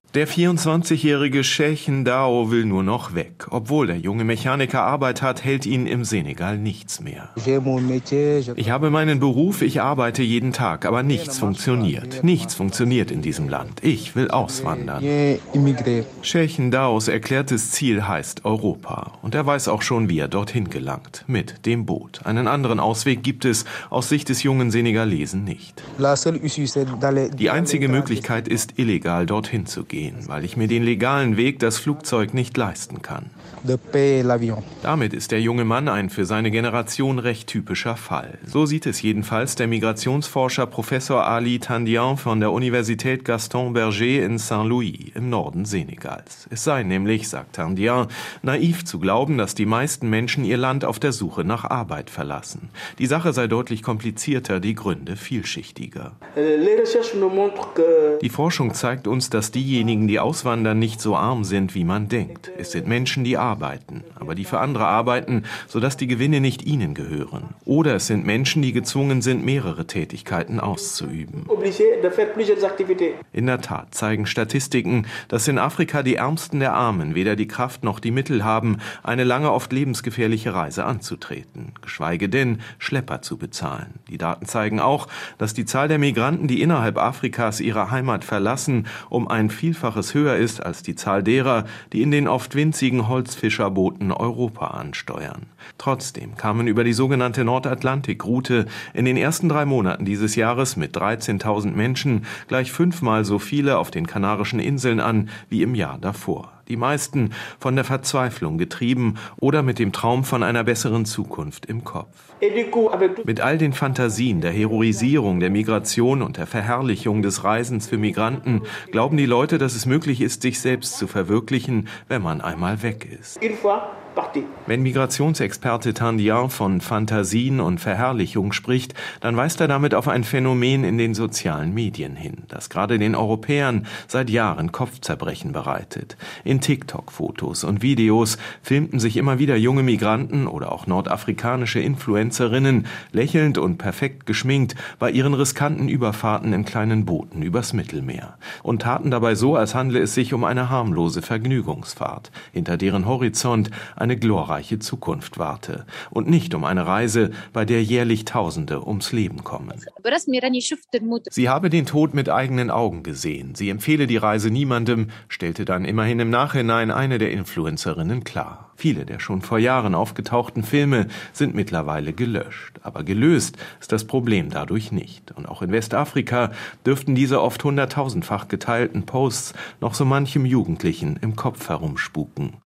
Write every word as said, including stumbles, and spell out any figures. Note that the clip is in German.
Der vierundzwanzigjährige Cheikh Ndao will nur noch weg. Obwohl der junge Mechaniker Arbeit hat, hält ihn im Senegal nichts mehr. Ich habe meinen Beruf, ich arbeite jeden Tag, aber nichts funktioniert. Nichts funktioniert in diesem Land. Ich will auswandern. Cheikh Ndaos erklärtes Ziel heißt Europa. Und er weiß auch schon, wie er dorthin gelangt. Mit dem Boot. Einen anderen Ausweg gibt es aus Sicht des jungen Senegalesen nicht. Die einzige Möglichkeit ist, illegal dorthin zu gehen, weil ich mir den legalen Weg, das Flugzeug, nicht leisten kann. Damit ist der junge Mann ein für seine Generation recht typischer Fall. So sieht es jedenfalls der Migrationsforscher Professor Ali Tandian von der Universität Gaston Berger in Saint-Louis im Norden Senegals. Es sei nämlich, sagt Tandian, naiv zu glauben, dass die meisten Menschen ihr Land auf der Suche nach Arbeit verlassen. Die Sache sei deutlich komplizierter, die Gründe vielschichtiger. Die Forschung zeigt uns, dass diejenigen, die auswandern, nicht so arm sind, wie man denkt. Es sind Menschen, die arbeiten, aber die für andere arbeiten, sodass die Gewinne nicht ihnen gehören. Oder es sind Menschen, die gezwungen sind, mehrere Tätigkeiten auszuüben. In der Tat zeigen Statistiken, dass in Afrika die Ärmsten der Armen weder die Kraft noch die Mittel haben, eine lange, oft lebensgefährliche Reise anzutreten, geschweige denn Schlepper zu bezahlen. Die Daten zeigen auch, dass die Zahl der Migranten, die innerhalb Afrikas ihre Heimat verlassen, um ein Vielfaches höher ist als die Zahl derer, die in den oft winzigen Holzfischerbooten Europa ansteuern. Trotzdem kamen über die sogenannte Nordatlantikroute in den ersten drei Monaten dieses Jahres mit dreizehntausend Menschen gleich fünfmal so viele auf den Kanarischen Inseln an wie im Jahr davor. Die meisten von der Verzweiflung getrieben oder mit dem Traum von einer besseren Zukunft im Kopf. Mit all den Fantasien der Heroisierung der Migration und der Verherrlichung des Reisens für Migranten glauben die Leute, dass es möglich ist, sich selbst zu verwirklichen, wenn man einmal weg ist. Wenn Migrationsexperte Tandian von Fantasien und Verherrlichung spricht, dann weist er damit auf ein Phänomen in den sozialen Medien hin, das gerade den Europäern seit Jahren Kopfzerbrechen bereitet. In TikTok-Fotos und Videos filmten sich immer wieder junge Migranten oder auch nordafrikanische Influencerinnen lächelnd und perfekt geschminkt bei ihren riskanten Überfahrten in kleinen Booten übers Mittelmeer und taten dabei so, als handle es sich um eine harmlose Vergnügungsfahrt, hinter deren Horizont eine glorreiche Zukunft warte und nicht um eine Reise, bei der jährlich Tausende ums Leben kommen. Sie habe den Tod mit eigenen Augen gesehen. Sie empfehle die Reise niemandem, stellte dann immerhin im Nachhinein eine der Influencerinnen klar. Viele der schon vor Jahren aufgetauchten Filme sind mittlerweile gelöscht. Aber gelöst ist das Problem dadurch nicht. Und auch in Westafrika dürften diese oft hunderttausendfach geteilten Posts noch so manchem Jugendlichen im Kopf herumspuken.